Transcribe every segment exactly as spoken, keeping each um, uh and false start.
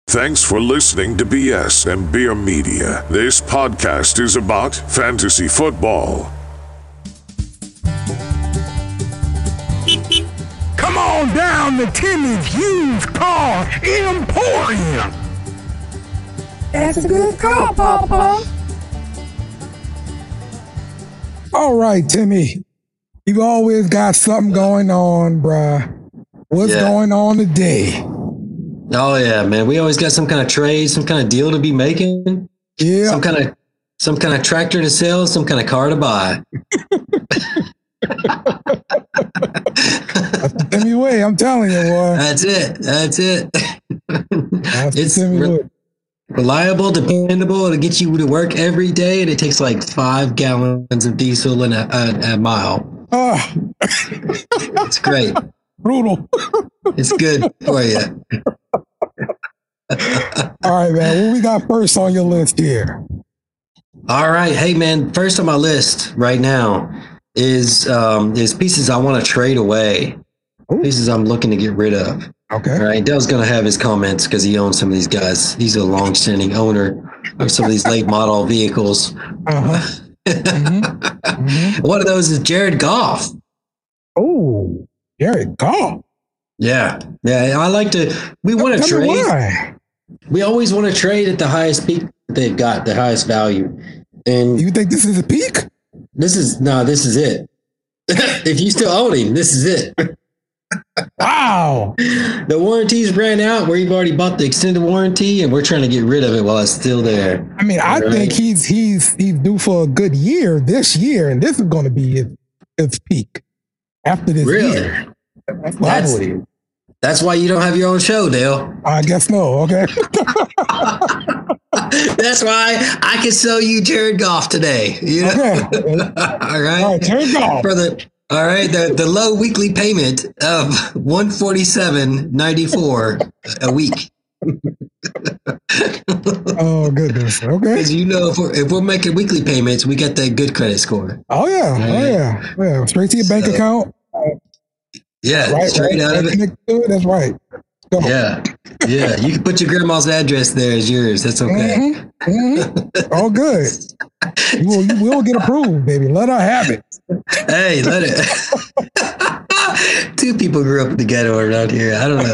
Thanks for listening to B S and Beer Media. This podcast is about fantasy football. Come on down to Timmy's Used Car Emporium. That's a good call, Papa. All right, Timmy. You've always got something going on, bruh. What's Yeah. going on today? Oh yeah, man. We always got some kind of trade, some kind of deal to be making. Yeah. Some kind of some kind of tractor to sell, some kind of car to buy. That's the Timmy way, I'm telling you, boy. That's it. That's it. That's the It's Timmy re- way. reliable, dependable. It'll get you to work every day, and it takes like five gallons of diesel in a, a, a mile. Ah, It's great. brutal. It's good for you. All right, man. What we got first on your list here? All right, hey man. First on my list right now is um, is pieces I want to trade away. Ooh. Pieces I'm looking to get rid of. Okay. All right, Dale's going to have his comments because he owns some of these guys. He's a long-standing owner of some of these late model vehicles. Uh-huh. Mm-hmm. Mm-hmm. One of those is Jared Goff. Oh, Jared Goff. Yeah, yeah. I like to. We want to Tell me trade. why. We always want to trade at the highest peak that they've got, the highest value. And You think this is a peak? this is no, this is it. If you still own him, this is it. Wow. The warranties ran out where you've already bought the extended warranty, and we're trying to get rid of it while it's still there. I mean, I Right. think he's he's he's due for a good year this year, and this is going to be his, his peak after this Really? year. That's what I That's- believe. That's why you don't have your own show, Dale. I guess no. Okay. That's why I can sell you Jared Goff today. You know? Okay. All right. All right, Jared Goff. For the all right, the, the low weekly payment of one forty seven ninety four a week. Oh goodness. Okay. Because you know, if we're, if we're making weekly payments, we get that good credit score. Oh yeah. Oh yeah. Yeah. Straight to your bank So- account. Yeah, Right. straight right, out of right, it. connect to it, That's right. Go. Yeah, yeah. You can put your grandma's address there as yours. That's okay. Mhm, mhm. All good. You will, you will get approved, baby. Let her have it. Hey, let it. Two people grew up in the ghetto around here. I don't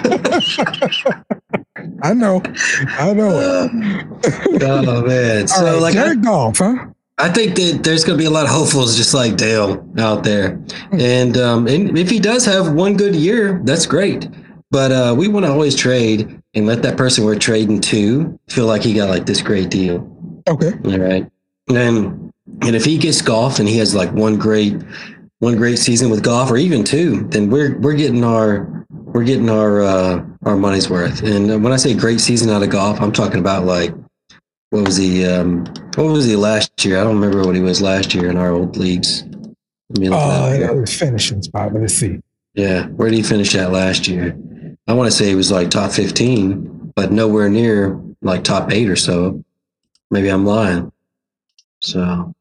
know. I know. I know. it. Oh man. All So right, like I, Jared Goff, huh? I think that there's going to be a lot of hopefuls just like Dale out there. And um and if he does have one good year, that's great. But uh we want to always trade and let that person we're trading to feel like he got like this great deal. Okay. All right. And and if he gets Goff and he has like one great one great season with Goff or even two, then we're we're getting our we're getting our uh our money's worth. And when I say great season out of Goff, I'm talking about like what was he um what was he last year? I don't remember what he was last year in our old leagues. Let me look it Uh, up that here. was finishing spot. Let's see. Yeah, where did he finish at last year? I want to say he was like top fifteen, but nowhere near like top eight or so. Maybe I'm lying. So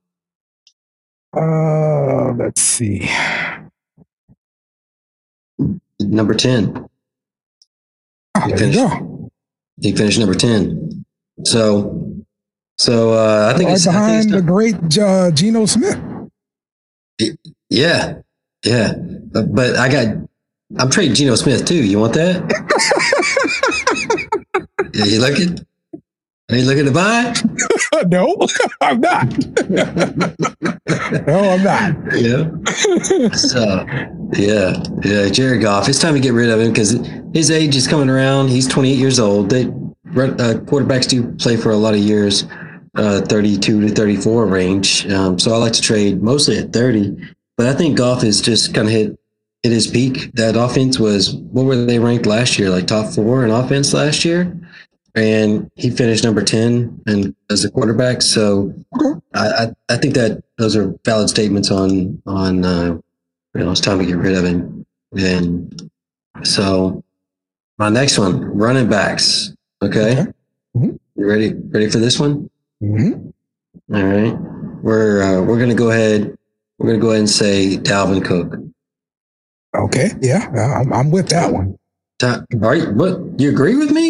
Uh, let's see. number ten. Oh, there you go. He finished number ten. So, so uh, I think Right it's, I think behind it's the great uh, Geno Smith. yeah, yeah. But, but I got, I'm trading Geno Smith too. You want that? Yeah, you looking? Are you looking to buy? No, I'm not. No, I'm not. Yeah. So, yeah, yeah. Jared Goff. It's time to get rid of him because his age is coming around. He's twenty-eight years old. They uh, quarterbacks do play for a lot of years, uh, thirty-two to thirty-four range. Um, so I like to trade mostly at thirty. But I think Goff is just kind of hit hit his peak. That offense was what were they ranked last year? Like top four in offense last year. And he finished number ten and as a quarterback. So Okay. I, I, I think that those are valid statements on on uh, you know it's time to get rid of him. And so my next one, running backs. Okay, Okay. Mhm. you ready? Ready for this one? Mhm. All right. We're uh, we're gonna go ahead. We're gonna go ahead and say Dalvin Cook. Okay. Yeah, I'm, I'm with that one. Ta- All right. What you agree with me?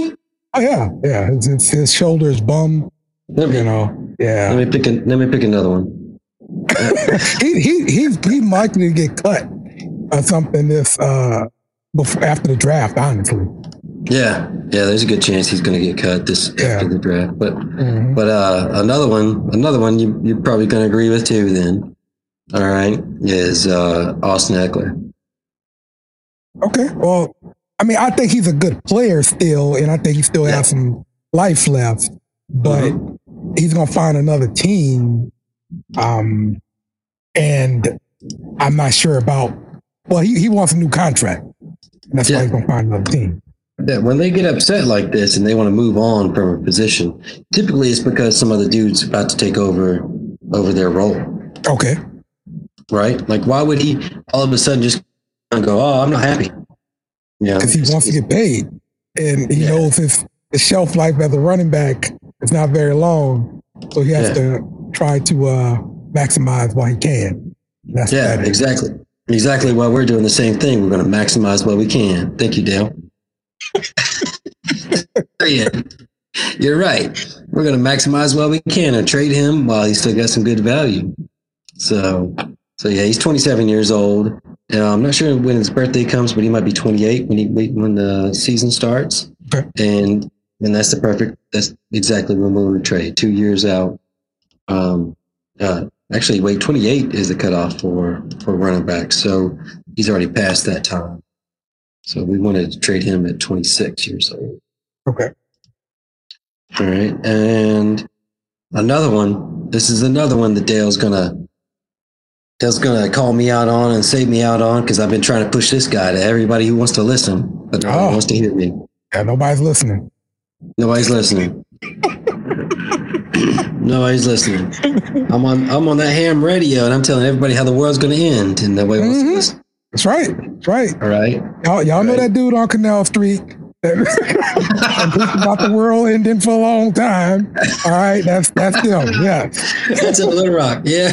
Oh yeah, yeah. His, his, his shoulders bum. Let me, You know, yeah. let me pick. A, let me pick another one. he he he's he's likely to get cut or something this uh before after the draft. Honestly, Yeah, yeah. There's a good chance he's going to get cut this Yeah. after the draft. But Mhm. but uh, another one, another one you you're probably going to agree with too. Then, all right, is uh, Austin Eckler. Okay. Well, I mean, I think he's a good player still, and I think he still Yeah. has some life left. But he's gonna find another team, um, and I'm not sure about. Well, he, he wants a new contract, and that's Yeah. why he's gonna find another team. That when they get upset like this and they want to move on from a position, typically it's because some other dude's about to take over over their role, Okay. right? Like, why would he all of a sudden just go, "Oh, I'm not happy"? Yeah, Because he wants to get paid, and he Yeah. knows his, his shelf life as a running back is not very long, so he has Yeah. to try to uh, maximize while he can. That's Yeah, that is. exactly. Exactly why we're doing the same thing. We're going to maximize what we can. Thank you, Dale. Yeah, you're right. We're going to maximize what we can and trade him while he's still got some good value. So, so yeah, he's twenty-seven years old. Uh, I'm not sure when his birthday comes, but he might be twenty-eight when he when the season starts. Okay. And and that's the perfect. That's exactly when we're going to trade. Two years out. Um, uh, actually, wait, twenty-eight is the cutoff for for running back. So he's already past that time. So we wanted to trade him at twenty-six years old. Okay. All right, and another one. This is another one that Dale's gonna Dale's gonna call me out on and save me out on because I've been trying to push this guy to everybody who wants to listen, but nobody Oh. wants to hear me. Yeah, nobody's listening. Nobody's listening. Nobody's listening. I'm on I'm on that ham radio and I'm telling everybody how the world's gonna end, and nobody wants Mhm. to listen. That's right. That's right. All right. Y'all, y'all know Right. that dude on Canal Street that that preached about the world ending for a long time. All right, that's that's them. Yes. That's a Little Rock. Yeah.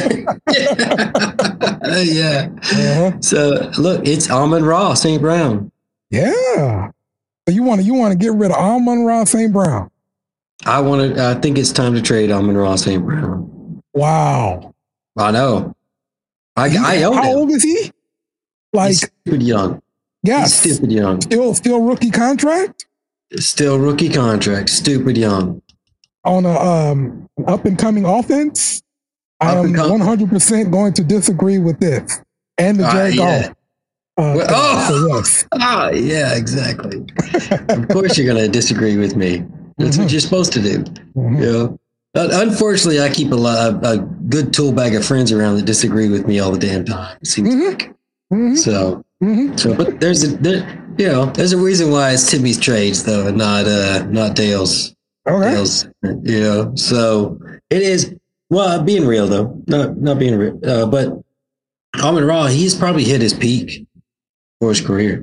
yeah. Uh-huh. So look, it's Amon Ra, Saint Brown. Yeah. So you want to you want to get rid of Amon Ra Saint Brown? I want to. I think it's time to trade Amon Ra, Saint Brown. Wow. I know. I He- I own how him. old is he? Like, He's stupid young. yes, He's stupid young. still still rookie contract Still rookie contract. Stupid young. on a um up and coming offense. I Up am and com- one hundred percent going to disagree with this and the Uh, Jared yeah. Goff. Uh, Well, oh! so yes. Ah, yeah, exactly. Of course, you're going to disagree with me. That's Mhm. what you're supposed to do. Mhm. You know? Un- Unfortunately, I keep a, lot, a, a good tool bag of friends around that disagree with me all the damn time. It seems Mhm. like Mhm. so. Mhm. So, but there's a there, you know there's a reason why it's Timmy's trades though, and not uh not Dale's. Okay. Dale's, you know. So it is. Well, being real though, not not being real, uh, but Amon Ra, he's probably hit his peak for his career.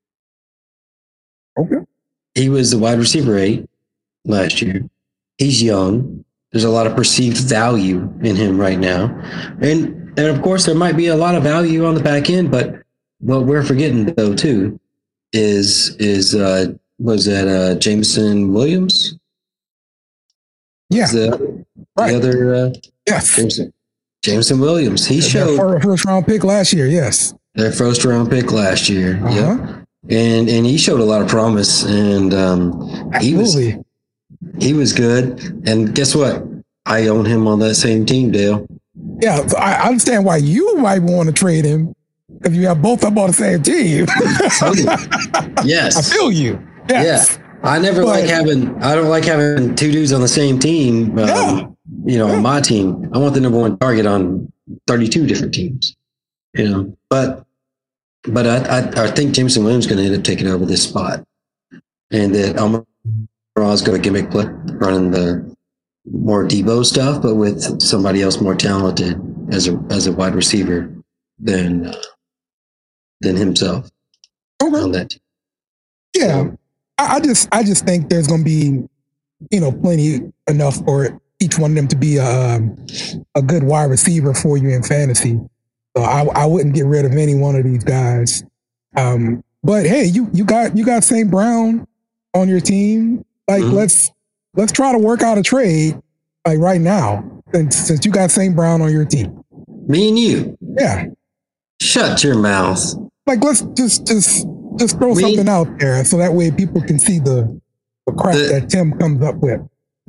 Okay. He was the wide receiver eight last year. He's young. There's a lot of perceived value in him right now, and and of course there might be a lot of value on the back end. But what we're forgetting though too is is uh, was that uh, Jameson Williams? Yeah. The, Right. the other uh, Yes. Jameson, Jameson Williams. He Their showed fir- first round pick last year. Yes. their first round pick last year. Uh-huh. Yeah, and and he showed a lot of promise, and um, he was Absolutely. he was good. And guess what? I own him on that same team, Dale. Yeah. So I I understand why you might want to trade him if you have both of them on the same team. I Yes. feel you. Yes. Yeah. I never But- like having. I don't like having two dudes on the same team. Um, Yeah. You know, Yeah. on my team, I want the number one target on thirty-two different teams. You know, but but I I, I think Jameson Williams is going to end up taking over this spot, and that Amon Ra is going to gimmick play, running the more Debo stuff, but with somebody else more talented as a as a wide receiver than uh, than himself Okay. on that team. Yeah. I, I just I just think there's going to be, you know, plenty enough for each one of them to be a, um, a good wide receiver for you in fantasy. So I, I wouldn't get rid of any one of these guys. Um, but hey, you you got you got Saint Brown on your team. Like Mhm. let's let's try to work out a trade like right now. Since since you got Saint Brown on your team. Me and you. Yeah. Shut your mouth. Like let's just just just throw We- something out there so that way people can see the, the crap The- that Tim comes up with.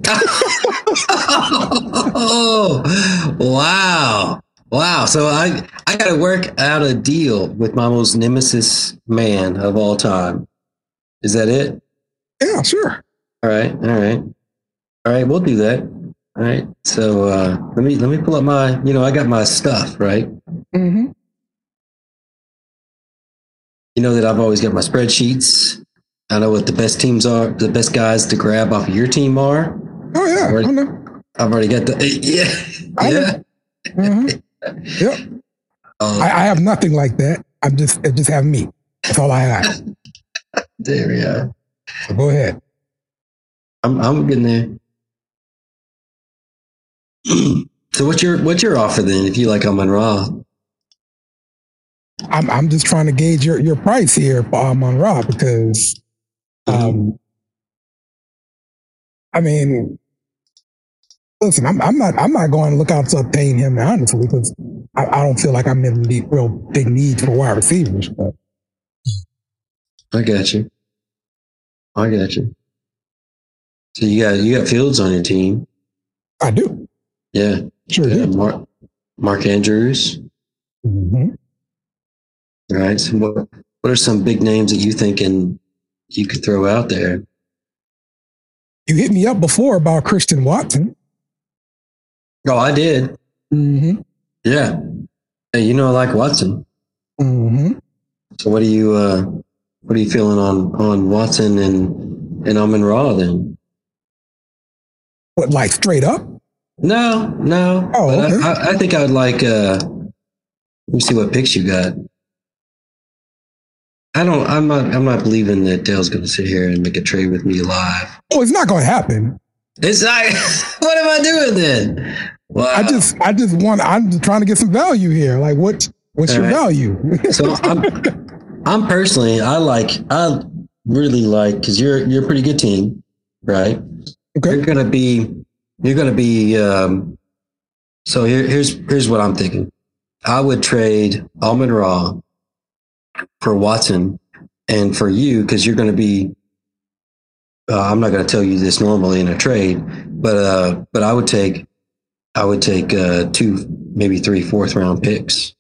Oh, wow. Wow. So I, I got to work out a deal with my most nemesis man of all time. Is that it? Yeah, sure. All right. All right. All right. We'll do that. All right. So uh, let me let me pull up my, you know, I got my stuff, right? Mm-hmm. You know that I've always got my spreadsheets. I know what the best teams are, the best guys to grab off of your team are. Oh yeah. Already- I know. I've already got the, yeah. I know. Yeah. Mhm. Yep. Oh, I, I have nothing like that. I'm just I just have me. That's all I have. there we are. So go ahead. I'm I'm getting there. So what's your what's your offer then if you like Amon Ra? I'm I'm just trying to gauge your, your price here for Amon Ra because um I mean listen, I'm I'm not I'm not going to look out to obtain him honestly because I, I don't feel like I'm in the real big need for wide receivers. But I got you. I got you. So you got you got Fields on your team. I do. Yeah. Sure Yeah, do. Mark Mark Andrews. Mm-hmm. All right. So what what are some big names that you thinking you could throw out there? You hit me up before about Christian Watson. Oh, I did. Mm-hmm. Yeah. Hey, you know I like Watson. Mm-hmm. So what are you uh what are you feeling on on Watson and and Amon Ra then? What, like straight up? No, no. Oh, But okay. I, I, I think I would like. Uh, let me see what picks you got. I don't. I'm not. I'm not believing that Dale's going to sit here and make a trade with me live. Oh, it's not going to happen. It's like, what am I doing then? Wow. I just, I just want. I'm just trying to get some value here. Like, what, what's All your right. value? So I'm. I'm personally. I like. I really like because you're you're a pretty good team, right? Okay. You're gonna be. You're gonna be. Um, so here, here's here's what I'm thinking. I would trade Amon Ra for Watson, and for you because you're going to be. Uh, I'm not going to tell you this normally in a trade, but uh, but I would take, I would take uh, two, maybe three fourth round picks.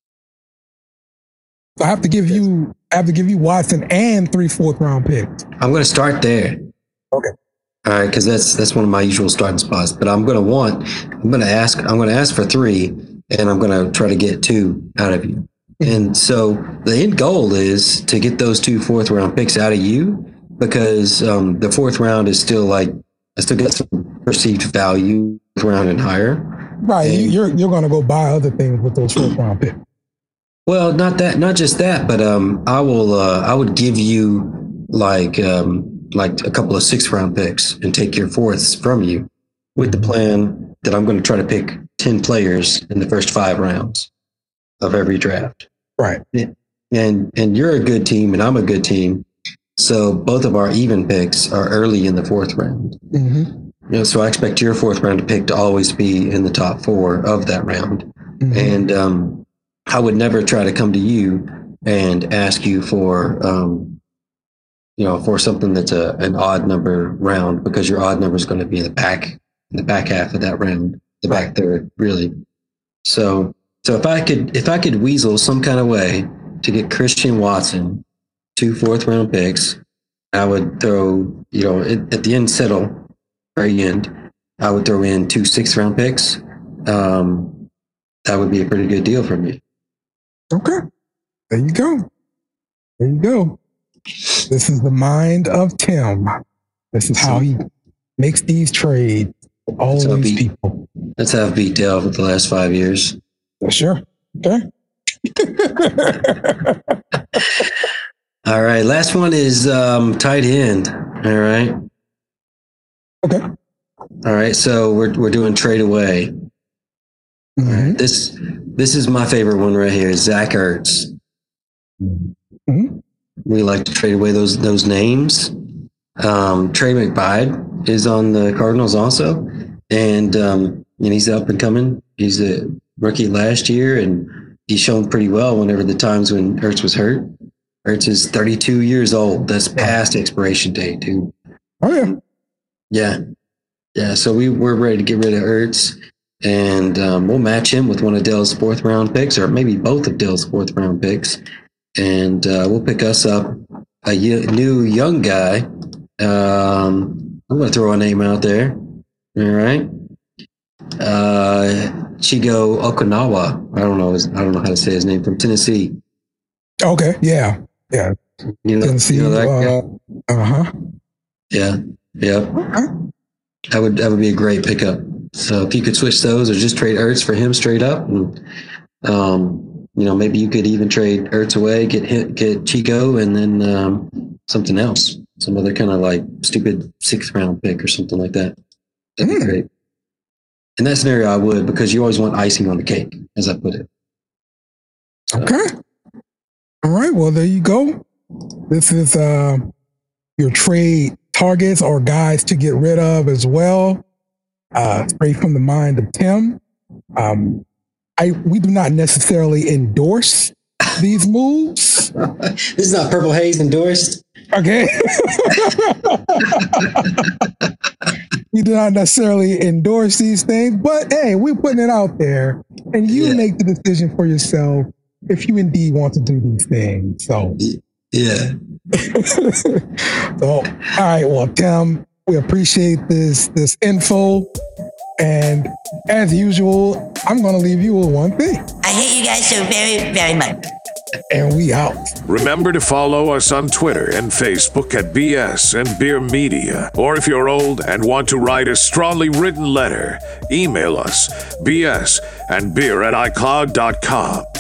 I have to give you, I have to give you Watson and three fourth round picks. I'm going to start there. Okay. All right, because that's that's one of my usual starting spots. But I'm going to want, I'm going to ask, I'm going to ask for three, and I'm going to try to get two out of you. And so the end goal is to get those two fourth round picks out of you because um, the fourth round is still like I still get some perceived value fourth round and higher. Right. You, And- you're you're going to go buy other things with those fourth round picks. Well, not that, not just that, but um, I will. Uh, I would give you like um, like a couple of six round picks and take your fourths from you, with the plan that I'm going to try to pick ten players in the first five rounds of every draft. Right. And and you're a good team, and I'm a good team, so both of our even picks are early in the fourth round. Mm-hmm. You know, so I expect your fourth round pick to always be in the top four of that round. Mm-hmm. And um, I would never try to come to you and ask you for, um, you know, for something that's a an odd number round because your odd number is going to be in the back, in the back half of that round, the back third, really. So, so if I could, if I could weasel some kind of way to get Christian Watson, two fourth round picks, I would throw, you know, at, at the end settle, very end, I would throw in two sixth round picks. Um, that would be a pretty good deal for me. Okay. There you go. There you go. This is the mind of Tim. This is how he makes these trades for all So these be- people. That's how I've beat Dale for the last five years. Sure. Okay. All right. Last one is um, tight end. All right. Okay. All right. So we're we're doing trade away. Mhm. This this is my favorite one right here. Zach Ertz. Mhm. We like to trade away those those names. Um, Trey McBride is on the Cardinals also, and um, and he's up and coming. He's a rookie last year, and he's shown pretty well whenever the times when Ertz was hurt. Ertz is thirty-two years old. That's past expiration date, dude. Oh yeah, yeah, yeah. So we we're ready to get rid of Ertz, and um, we'll match him with one of Dell's fourth round picks, or maybe both of Dell's fourth round picks, and uh, we'll pick us up a y- new young guy. Um, I'm going to throw a name out there. All right. Uh, Chigo Okinawa. I don't know. His, I don't know how to say his name, from Tennessee. okay, yeah, yeah. You know, Tennessee, you know that uh, guy? uh-huh. Yeah. Yep. That would that would be a great pickup. So if you could switch those, or just trade Ertz for him straight up, and um, you know, maybe you could even trade Ertz away, get hit, get Chico, and then um, something else, some other kind of like stupid sixth round pick or something like that. That'd Mm. be great. In that scenario, I would, because you always want icing on the cake, as I put it. So, Okay. All right. Well, there you go. This is uh, your trade targets or guys to get rid of as well. Uh, straight from the mind of Tim. Um, I we do not necessarily endorse these moves. This is not Purple Haze endorsed. Okay. We do not necessarily endorse these things, but hey, we're putting it out there, and you Yeah. make the decision for yourself if you indeed want to do these things. So, Yeah. so all right. Well, Tim, we appreciate this this info, and as usual, I'm going to leave you with one thing, I hate you guys so very, very much. and we out. Remember to follow us on Twitter and Facebook at B S and Beer Media. Or if you're old and want to write a strongly written letter, email us B S and beer at icloud dot com.